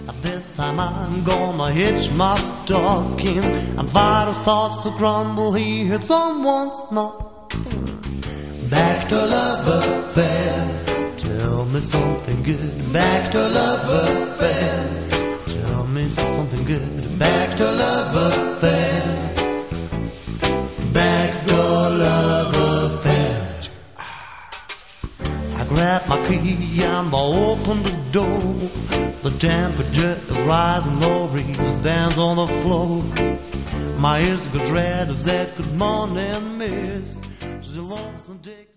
This time I'm gonna hitch my stockings and vital thoughts to grumble. He heard someone's knocking. Back to love affair. Tell me something good. Back to love affair. Tell me something good. Back to love affair. Back to love affair. I grab my key and I open the door. The temperature is rising, low breeze dance on the floor. My ears go dread as that good morning mist. She's a lonesome dick.